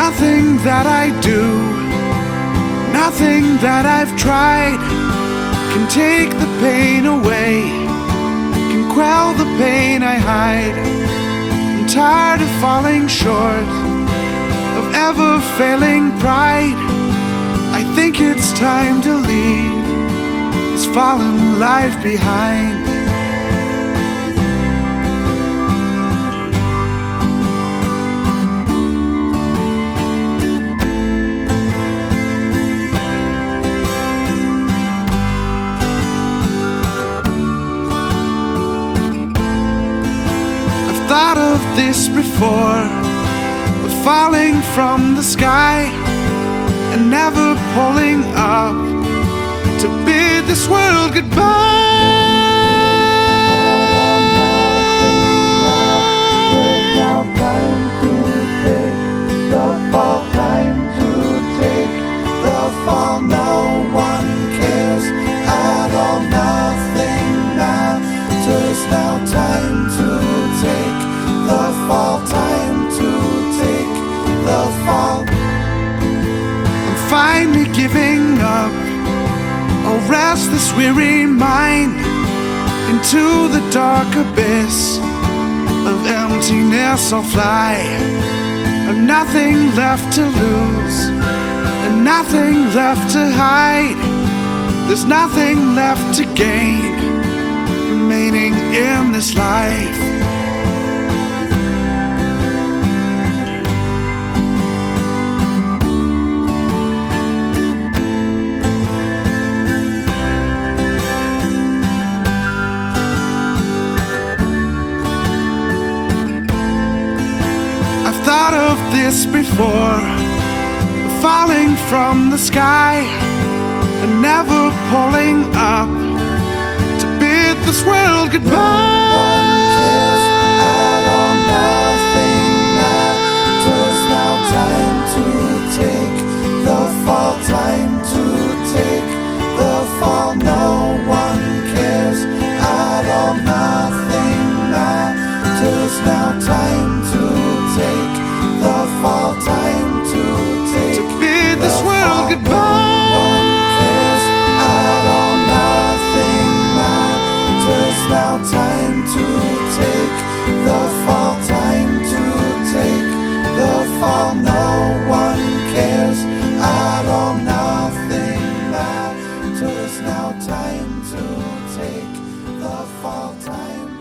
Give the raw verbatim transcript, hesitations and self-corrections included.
Nothing that I do, nothing that I've tried can take the pain away, can quell the pain I hide. I'm tired of falling short, of ever failing pride. I think it's time to leave this fallen life behind. Thought of this before, of falling from the sky and never pulling up to bid this world goodbye. Now time to take the fall, time to take the fall. No one cares at all, nothing matters now. Time to take the fall, time to take the fall. I'm finally giving up. I'll rest this weary mind into the dark abyss of emptiness. I'll fly. I've nothing left to lose and nothing left to hide. There's nothing left to gain remaining in this life. Thought of this before, falling from the sky and never pulling up to bid this world goodbye. Nothing matters now. Time to take the fall, time to take the fall. No one cares at all, nothing matters now. Time to take the fall, time to take to bid this world goodbye. No one cares at all, nothing matters now. Time to take the fall, time to take the fall. No one cares at all, nothing matters now. Time to take the fall, time